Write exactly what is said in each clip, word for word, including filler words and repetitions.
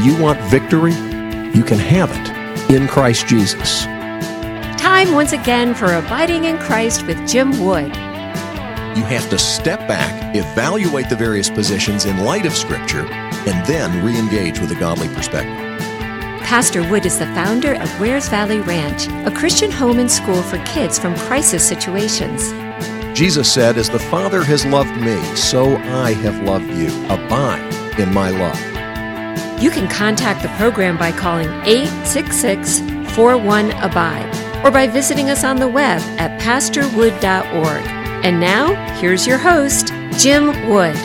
you want victory? You can have it in Christ Jesus. Time once again for Abiding in Christ with Jim Wood. You have to step back, evaluate the various positions in light of Scripture, and then re-engage with a godly perspective. Pastor Wood is the founder of Wares Valley Ranch, a Christian home and school for kids from crisis situations. Jesus said, "As the Father has loved me, so I have loved you. Abide in my love." You can contact the program by calling eight six six, four one, abide or by visiting us on the web at pastor wood dot org. And now, here's your host, Jim Wood.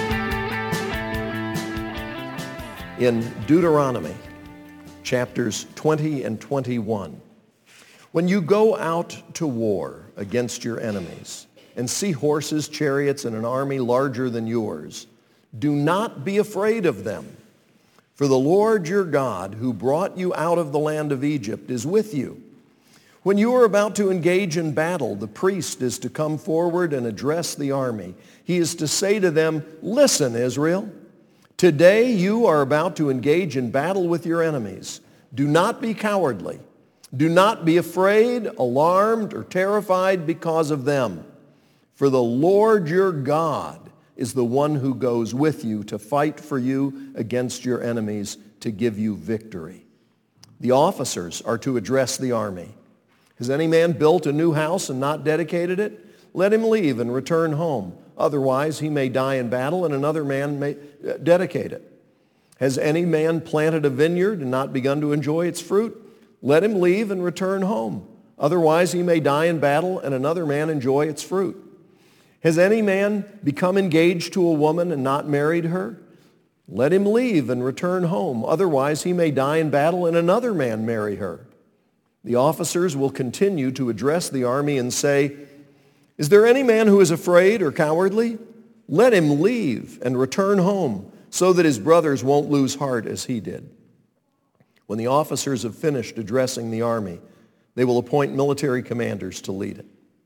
In Deuteronomy, chapters twenty and twenty-one, when you go out to war against your enemies and see horses, chariots, and an army larger than yours, do not be afraid of them. For the Lord your God, who brought you out of the land of Egypt, is with you. When you are about to engage in battle, the priest is to come forward and address the army. He is to say to them, "Listen, Israel, today you are about to engage in battle with your enemies. Do not be cowardly. Do not be afraid, alarmed, or terrified because of them. For the Lord your God is the one who goes with you to fight for you against your enemies to give you victory." The officers are to address the army. Has any man built a new house and not dedicated it? Let him leave and return home. Otherwise, he may die in battle and another man may dedicate it. Has any man planted a vineyard and not begun to enjoy its fruit? Let him leave and return home. Otherwise, he may die in battle and another man enjoy its fruit. Has any man become engaged to a woman and not married her? Let him leave and return home. Otherwise, he may die in battle and another man marry her. The officers will continue to address the army and say, "Is there any man who is afraid or cowardly? Let him leave and return home so that his brothers won't lose heart as he did." When the officers have finished addressing the army, they will appoint military commanders to lead it.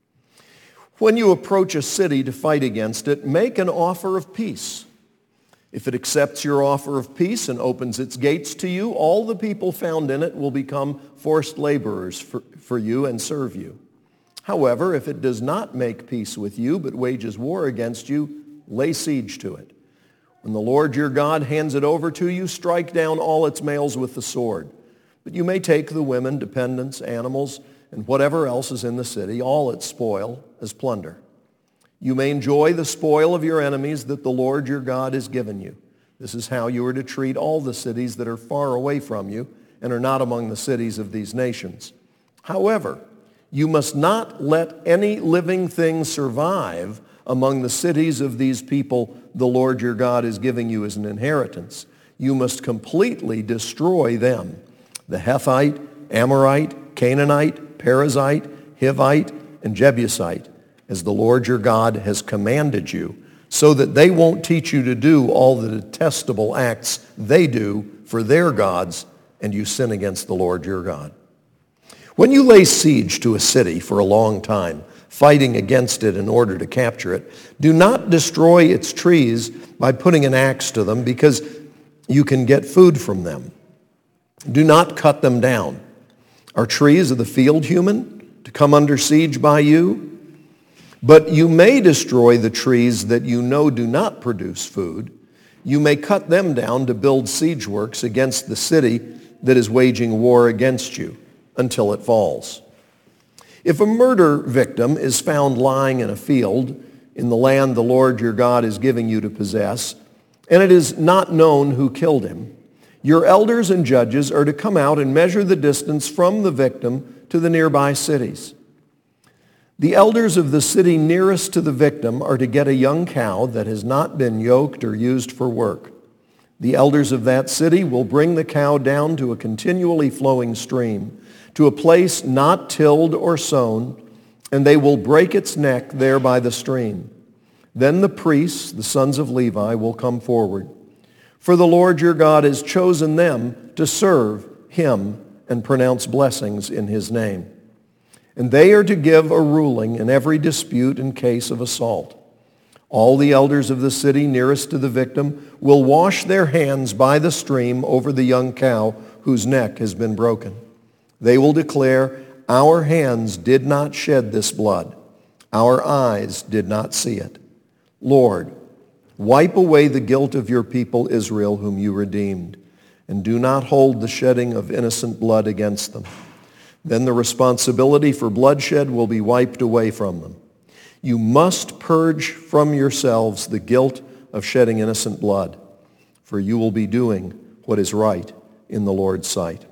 When you approach a city to fight against it, make an offer of peace. If it accepts your offer of peace and opens its gates to you, all the people found in it will become forced laborers for, for you and serve you. However, if it does not make peace with you but wages war against you, lay siege to it. When the Lord your God hands it over to you, strike down all its males with the sword. But you may take the women, dependents, animals, and whatever else is in the city, all its spoil, as plunder. You may enjoy the spoil of your enemies that the Lord your God has given you. This is how you are to treat all the cities that are far away from you and are not among the cities of these nations. However, you must not let any living thing survive among the cities of these people the Lord your God is giving you as an inheritance. You must completely destroy them. The Hethite, Amorite, Canaanite, Perizzite, Hivite, and Jebusite, as the Lord your God has commanded you, so that they won't teach you to do all the detestable acts they do for their gods, and you sin against the Lord your God. When you lay siege to a city for a long time, fighting against it in order to capture it, do not destroy its trees by putting an axe to them, because you can get food from them. Do not cut them down. Are trees of the field human to come under siege by you? But you may destroy the trees that you know do not produce food. You may cut them down to build siege works against the city that is waging war against you until it falls. If a murder victim is found lying in a field in the land the Lord your God is giving you to possess, and it is not known who killed him, your elders and judges are to come out and measure the distance from the victim to the nearby cities. The elders of the city nearest to the victim are to get a young cow that has not been yoked or used for work. The elders of that city will bring the cow down to a continually flowing stream, to a place not tilled or sown, and they will break its neck there by the stream. Then the priests, the sons of Levi, will come forward. For the Lord your God has chosen them to serve him and pronounce blessings in his name. And they are to give a ruling in every dispute and case of assault. All the elders of the city nearest to the victim will wash their hands by the stream over the young cow whose neck has been broken. They will declare, our hands did not shed this blood. Our eyes did not see it. Lord, wipe away the guilt of your people Israel, whom you redeemed, and do not hold the shedding of innocent blood against them. Then the responsibility for bloodshed will be wiped away from them. You must purge from yourselves the guilt of shedding innocent blood, for you will be doing what is right in the Lord's sight.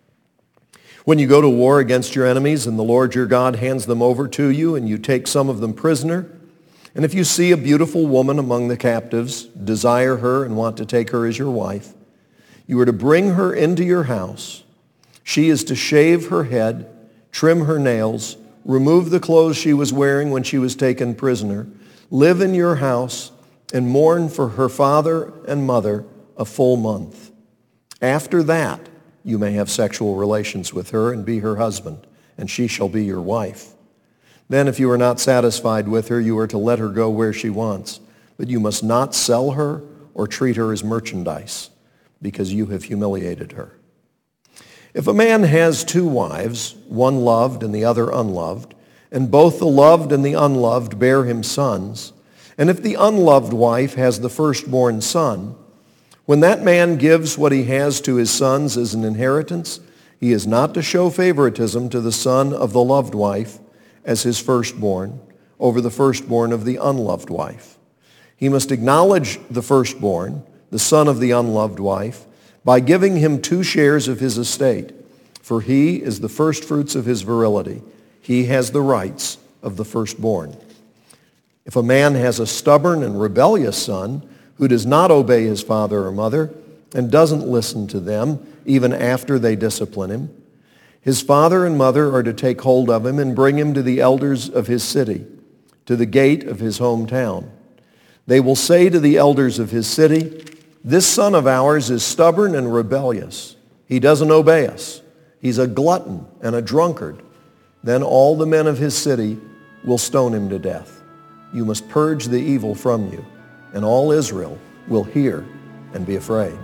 When you go to war against your enemies and the Lord your God hands them over to you and you take some of them prisoner, and if you see a beautiful woman among the captives, desire her and want to take her as your wife, you are to bring her into your house. She is to shave her head, trim her nails, remove the clothes she was wearing when she was taken prisoner, live in your house, and mourn for her father and mother a full month. After that, you may have sexual relations with her and be her husband, and she shall be your wife. Then if you are not satisfied with her, you are to let her go where she wants, but you must not sell her or treat her as merchandise, because you have humiliated her. If a man has two wives, one loved and the other unloved, and both the loved and the unloved bear him sons, and if the unloved wife has the firstborn son, when that man gives what he has to his sons as an inheritance, he is not to show favoritism to the son of the loved wife as his firstborn over the firstborn of the unloved wife. He must acknowledge the firstborn, the son of the unloved wife, by giving him two shares of his estate, for he is the firstfruits of his virility. He has the rights of the firstborn. If a man has a stubborn and rebellious son who does not obey his father or mother and doesn't listen to them even after they discipline him, his father and mother are to take hold of him and bring him to the elders of his city, to the gate of his hometown. They will say to the elders of his city, this son of ours is stubborn and rebellious. He doesn't obey us. He's a glutton and a drunkard. Then all the men of his city will stone him to death. You must purge the evil from you, and all Israel will hear and be afraid.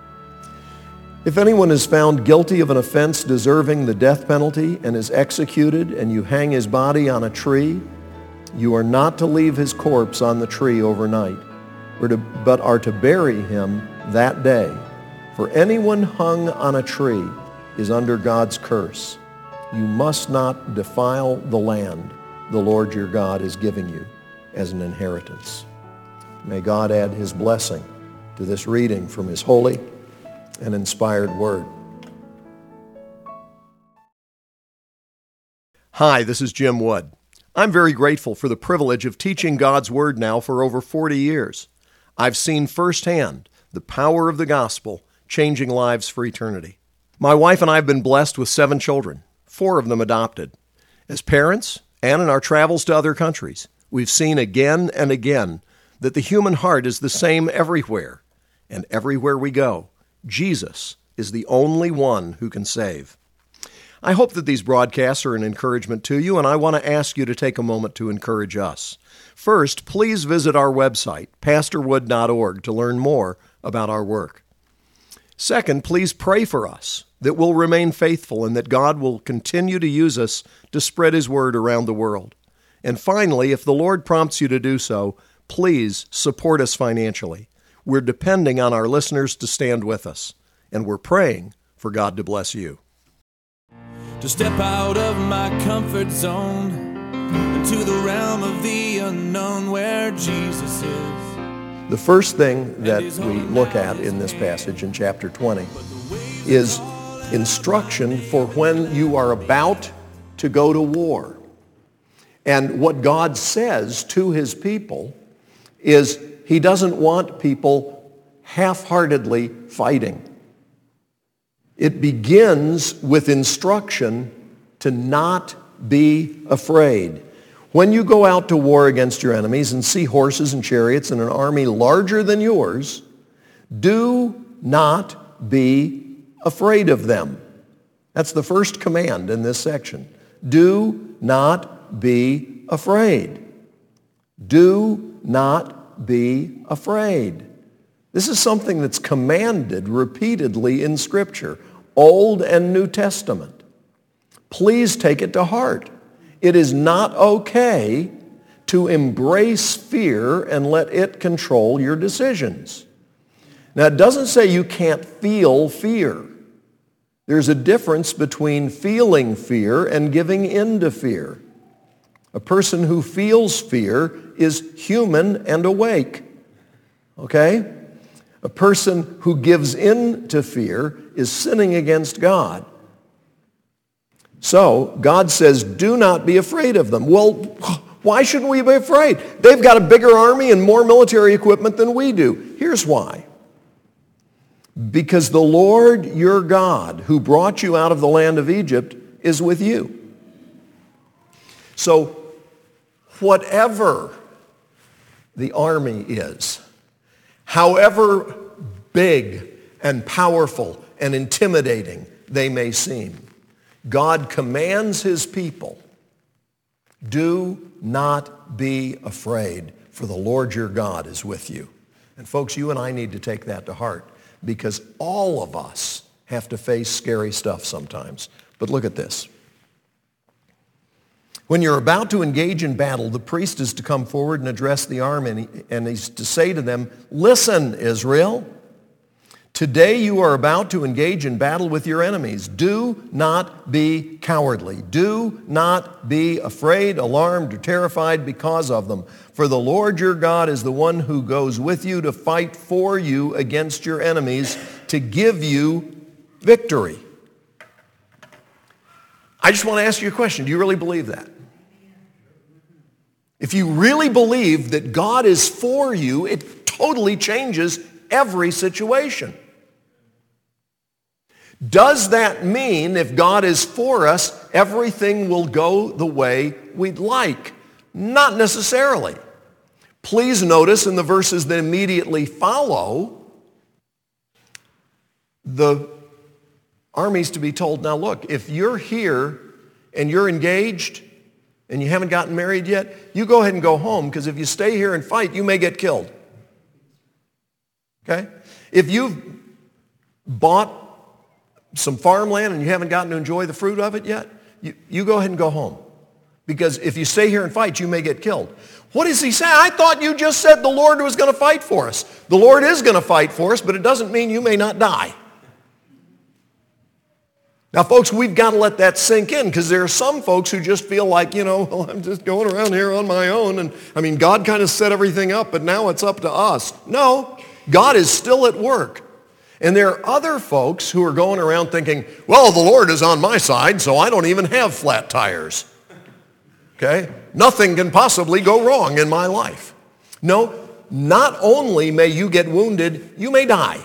If anyone is found guilty of an offense deserving the death penalty and is executed, and you hang his body on a tree, you are not to leave his corpse on the tree overnight, but are to bury him that day. For anyone hung on a tree is under God's curse. You must not defile the land the Lord your God is giving you as an inheritance. May God add his blessing to this reading from his holy and inspired word. Hi, this is Jim Wood. I'm very grateful for the privilege of teaching God's word now for over forty years. I've seen firsthand the power of the gospel changing lives for eternity. My wife and I have been blessed with seven children, four of them adopted. As parents, and in our travels to other countries, we've seen again and again that the human heart is the same everywhere, and everywhere we go, Jesus is the only one who can save. I hope that these broadcasts are an encouragement to you, and I want to ask you to take a moment to encourage us. First, please visit our website, pastor wood dot org, to learn more about our work. Second, please pray for us that we'll remain faithful and that God will continue to use us to spread his word around the world. And finally, if the Lord prompts you to do so, please support us financially. We're depending on our listeners to stand with us, and we're praying for God to bless you. To step out of my comfort zone into the realm of the unknown where Jesus is. The first thing that we look at in this passage in chapter twenty is instruction for when you are about to go to war. And what God says to his people is he doesn't want people half-heartedly fighting. It begins with instruction to not be afraid. When you go out to war against your enemies and see horses and chariots and an army larger than yours, do not be afraid of them. That's the first command in this section. Do not be afraid. Do not not be afraid. This is something that's commanded repeatedly in Scripture, Old and New Testament. Please take it to heart. It is not okay to embrace fear and let it control your decisions. Now, it doesn't say you can't feel fear. There's a difference between feeling fear and giving in to fear. A person who feels fear is human and awake. Okay? A person who gives in to fear is sinning against God. So, God says, do not be afraid of them. Well, why shouldn't we be afraid? They've got a bigger army and more military equipment than we do. Here's why. Because the Lord your God, who brought you out of the land of Egypt, is with you. So, whatever the army is, however big and powerful and intimidating they may seem, God commands his people, do not be afraid, for the Lord your God is with you. And folks, you and I need to take that to heart, because all of us have to face scary stuff sometimes. But look at this. When you're about to engage in battle, the priest is to come forward and address the army, and he's to say to them, listen, Israel, today you are about to engage in battle with your enemies. Do not be cowardly. Do not be afraid, alarmed, or terrified because of them. For the Lord your God is the one who goes with you to fight for you against your enemies, to give you victory. I just want to ask you a question. Do you really believe that? If you really believe that God is for you, it totally changes every situation. Does that mean if God is for us, everything will go the way we'd like? Not necessarily. Please notice in the verses that immediately follow, the army's to be told, now look, if you're here and you're engaged and you haven't gotten married yet, you go ahead and go home, because if you stay here and fight, you may get killed. Okay? If you've bought some farmland and you haven't gotten to enjoy the fruit of it yet, you, you go ahead and go home. Because if you stay here and fight, you may get killed. What does he say? I thought you just said the Lord was going to fight for us. The Lord is going to fight for us, but it doesn't mean you may not die. Now, folks, we've got to let that sink in, because there are some folks who just feel like, you know, well, I'm just going around here on my own. And, I mean, God kind of set everything up, but now it's up to us. No, God is still at work. And there are other folks who are going around thinking, well, the Lord is on my side, so I don't even have flat tires. Okay? Nothing can possibly go wrong in my life. No, not only may you get wounded, you may die.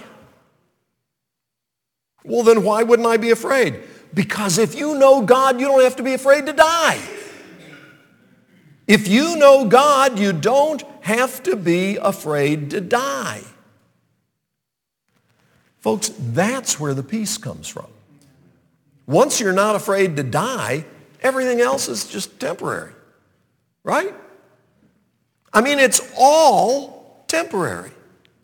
Well, then why wouldn't I be afraid? Because if you know God, you don't have to be afraid to die. If you know God, you don't have to be afraid to die. Folks, that's where the peace comes from. Once you're not afraid to die, everything else is just temporary, right? I mean, it's all temporary.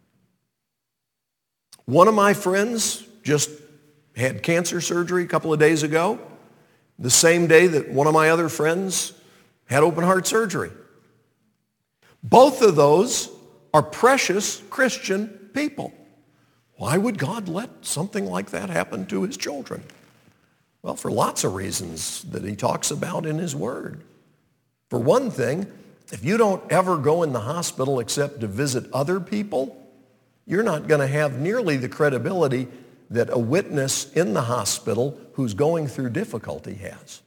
One of my friends just had cancer surgery a couple of days ago, the same day that one of my other friends had open heart surgery. Both of those are precious Christian people. Why would God let something like that happen to his children? Well, for lots of reasons that he talks about in his word. For one thing, if you don't ever go in the hospital except to visit other people, you're not going to have nearly the credibility that a witness in the hospital who's going through difficulty has.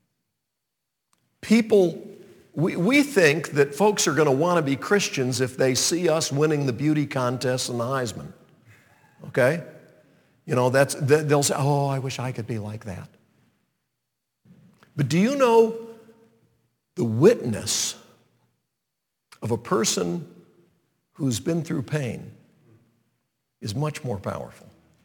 People, we, we think that folks are going to want to be Christians if they see us winning the beauty contest and the Heisman. Okay? You know, that's, they'll say, oh, I wish I could be like that. But do you know the witness of a person who's been through pain is much more powerful?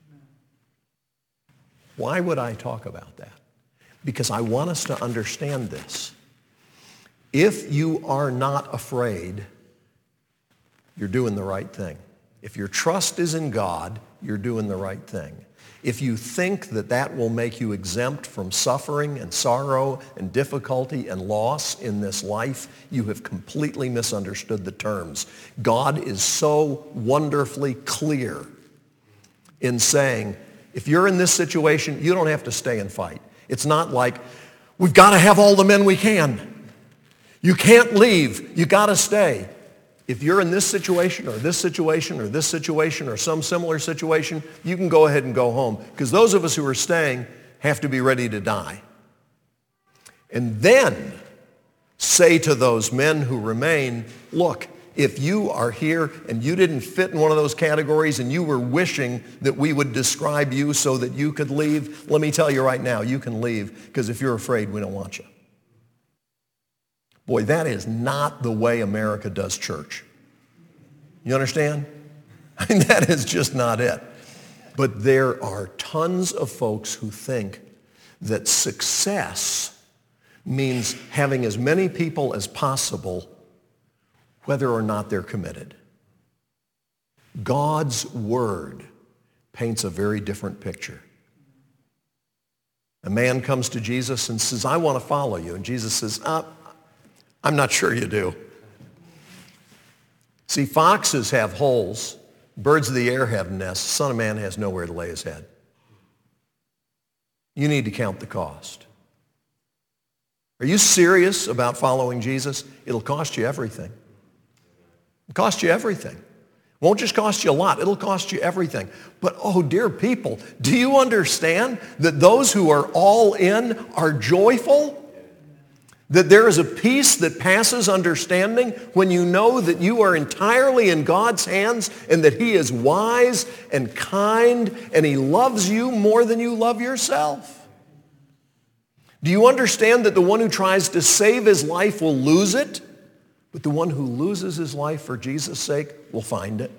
Why would I talk about that? Because I want us to understand this. If you are not afraid, you're doing the right thing. If your trust is in God, you're doing the right thing. If you think that that will make you exempt from suffering and sorrow and difficulty and loss in this life, you have completely misunderstood the terms. God is so wonderfully clear in saying, if you're in this situation, you don't have to stay and fight. It's not like, we've got to have all the men we can. You can't leave. You got to stay. If you're in this situation or this situation or this situation or some similar situation, you can go ahead and go home. Because those of us who are staying have to be ready to die. And then say to those men who remain, look, if you are here and you didn't fit in one of those categories and you were wishing that we would describe you so that you could leave, let me tell you right now, you can leave, because if you're afraid, we don't want you. Boy, that is not the way America does church. You understand? I mean, that is just not it. But there are tons of folks who think that success means having as many people as possible, whether or not they're committed. God's word paints a very different picture. A man comes to Jesus and says, I want to follow you. And Jesus says, uh, I'm not sure you do. See, foxes have holes. Birds of the air have nests. Son of Man has nowhere to lay his head. You need to count the cost. Are you serious about following Jesus? It'll cost you everything. It'll cost you everything. It won't just cost you a lot. It'll cost you everything. But, oh, dear people, do you understand that those who are all in are joyful? That there is a peace that passes understanding when you know that you are entirely in God's hands and that he is wise and kind and he loves you more than you love yourself. Do you understand that the one who tries to save his life will lose it, but the one who loses his life for Jesus' sake will find it?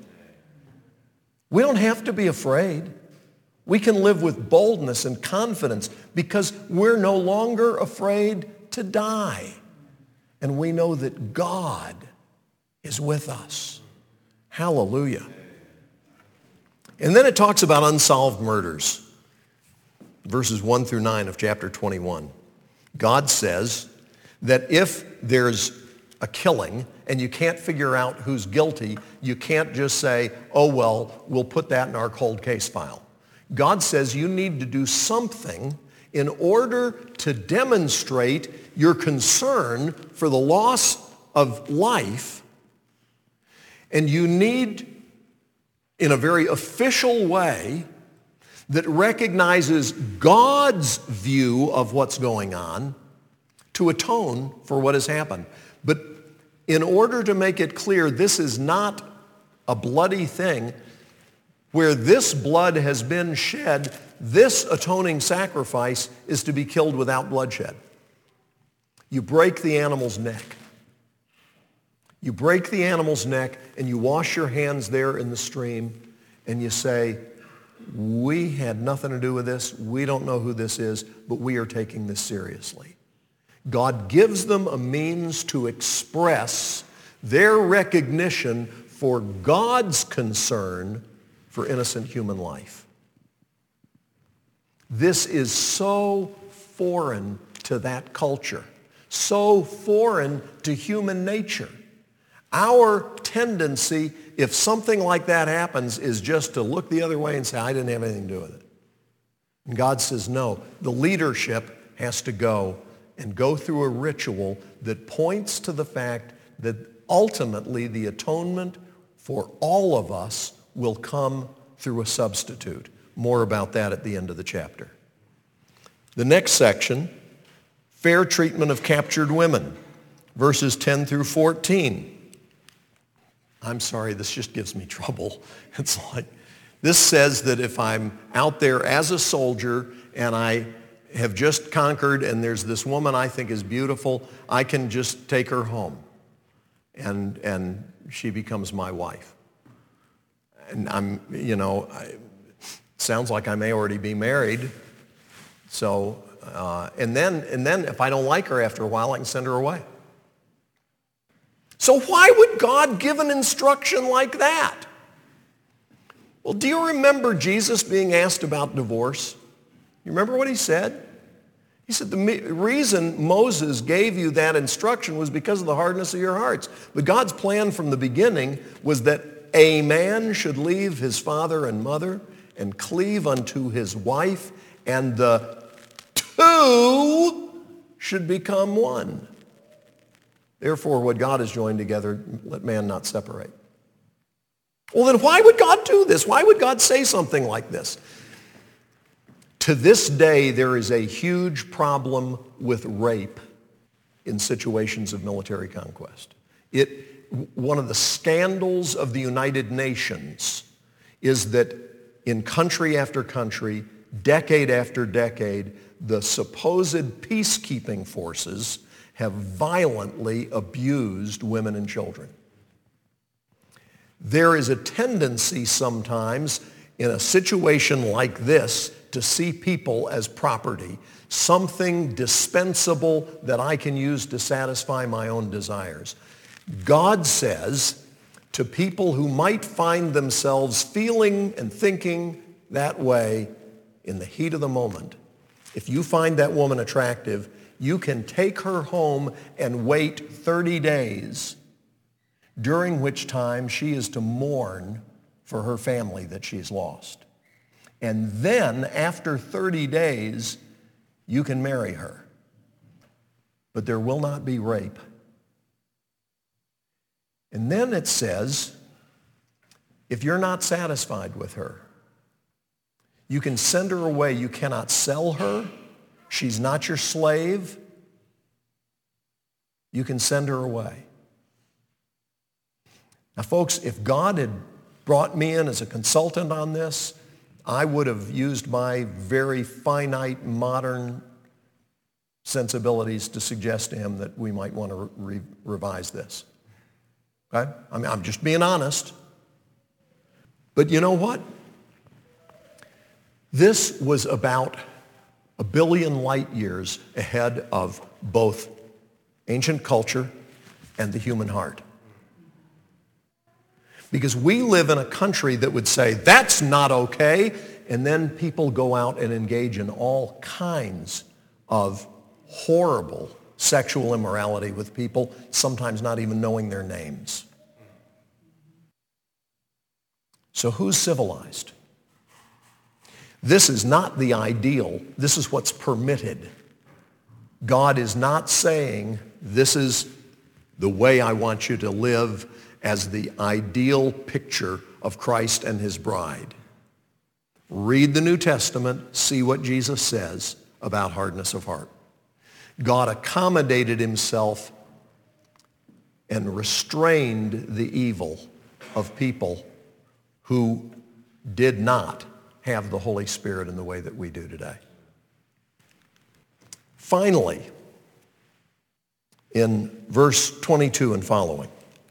We don't have to be afraid. We can live with boldness and confidence because we're no longer afraid to die. And we know that God is with us. Hallelujah. And then it talks about unsolved murders. Verses one through nine of chapter twenty-one. God says that if there's a killing and you can't figure out who's guilty, you can't just say, oh, well, we'll put that in our cold case file. God says you need to do something in order to demonstrate your concern for the loss of life, and you need, in a very official way, that recognizes God's view of what's going on, to atone for what has happened. But in order to make it clear, this is not a bloody thing. Where this blood has been shed, this atoning sacrifice is to be killed without bloodshed. You break the animal's neck. You break the animal's neck and you wash your hands there in the stream and you say, we had nothing to do with this. We don't know who this is, but we are taking this seriously. God gives them a means to express their recognition for God's concern for innocent human life. This is so foreign to that culture, so foreign to human nature. Our tendency, if something like that happens, is just to look the other way and say, I didn't have anything to do with it. And God says, no, the leadership has to go and go through a ritual that points to the fact that ultimately the atonement for all of us will come through a substitute. More about that at the end of the chapter. The next section, fair treatment of captured women, verses ten through fourteen. I'm sorry, this just gives me trouble. It's like, this says that if I'm out there as a soldier and I have just conquered and there's this woman I think is beautiful, I can just take her home and, and she becomes my wife. And I'm, you know, I, sounds like I may already be married. So, uh, and then, and then if I don't like her after a while, I can send her away. So why would God give an instruction like that? Well, do you remember Jesus being asked about divorce? You remember what he said? He said the reason Moses gave you that instruction was because of the hardness of your hearts. But God's plan from the beginning was that a man should leave his father and mother and cleave unto his wife, and the two should become one. Therefore, what God has joined together, let man not separate. Well, then why would God do this? Why would God say something like this? To this day, there is a huge problem with rape in situations of military conquest. It, one of the scandals of the United Nations is that in country after country, decade after decade, the supposed peacekeeping forces have violently abused women and children. There is a tendency sometimes in a situation like this to see people as property, something dispensable that I can use to satisfy my own desires. God says to people who might find themselves feeling and thinking that way in the heat of the moment, if you find that woman attractive, you can take her home and wait thirty days, during which time she is to mourn for her family that she's lost. And then, after thirty days, you can marry her. But there will not be rape. And then it says, if you're not satisfied with her, you can send her away. You cannot sell her. She's not your slave. You can send her away. Now, folks, if God had brought me in as a consultant on this, I would have used my very finite modern sensibilities to suggest to him that we might want to re- revise this. Okay? I mean, I'm just being honest. But you know what? This was about a billion light years ahead of both ancient culture and the human heart. Because we live in a country that would say, that's not okay, and then people go out and engage in all kinds of horrible sexual immorality with people, sometimes not even knowing their names. So who's civilized? This is not the ideal. This is what's permitted. God is not saying, this is the way I want you to live as the ideal picture of Christ and his bride. Read the New Testament, see what Jesus says about hardness of heart. God accommodated himself and restrained the evil of people who did not have the Holy Spirit in the way that we do today. Finally, in verse twenty-two and following,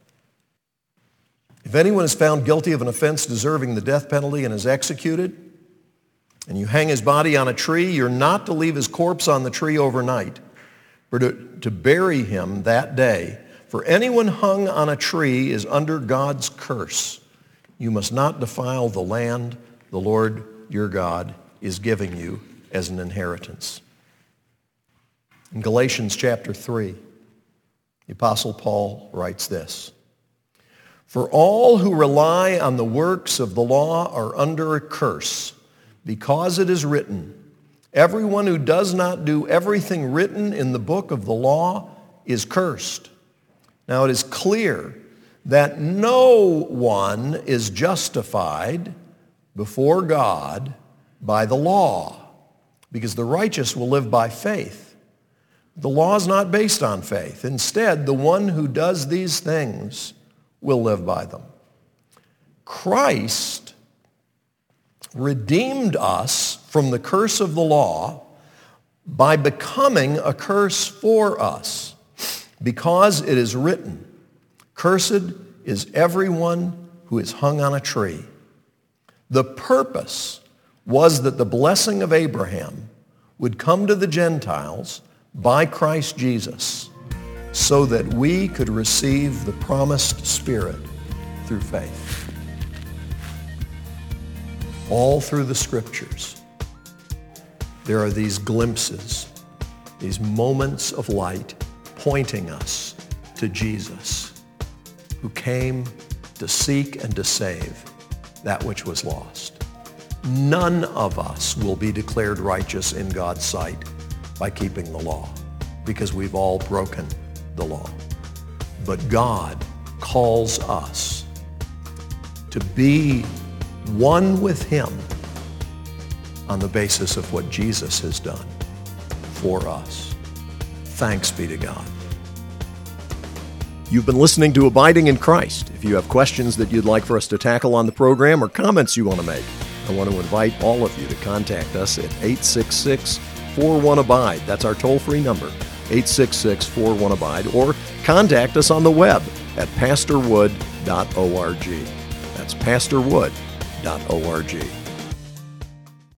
if anyone is found guilty of an offense deserving the death penalty and is executed, and you hang his body on a tree, you're not to leave his corpse on the tree overnight, but to, to bury him that day. For anyone hung on a tree is under God's curse. You must not defile the land the Lord your God is giving you as an inheritance. In Galatians chapter three, the Apostle Paul writes this: For all who rely on the works of the law are under a curse, because it is written, everyone who does not do everything written in the book of the law is cursed. Now it is clear that no one is justified before God by the law, because the righteous will live by faith. The law is not based on faith. Instead, the one who does these things will live by them. Christ redeemed us from the curse of the law by becoming a curse for us, because it is written, cursed is everyone who is hung on a tree. The purpose was that the blessing of Abraham would come to the Gentiles by Christ Jesus, so that we could receive the promised Spirit through faith. All through the Scriptures, there are these glimpses, these moments of light pointing us to Jesus, who came to seek and to save that which was lost. None of us will be declared righteous in God's sight by keeping the law, because we've all broken the law. But God calls us to be one with Him on the basis of what Jesus has done for us. Thanks be to God. You've been listening to Abiding in Christ. If you have questions that you'd like for us to tackle on the program or comments you want to make, I want to invite all of you to contact us at eight six six, four one, abide. That's our toll-free number, eight six six, four one, abide, or contact us on the web at pastor wood dot org. That's pastor wood dot org.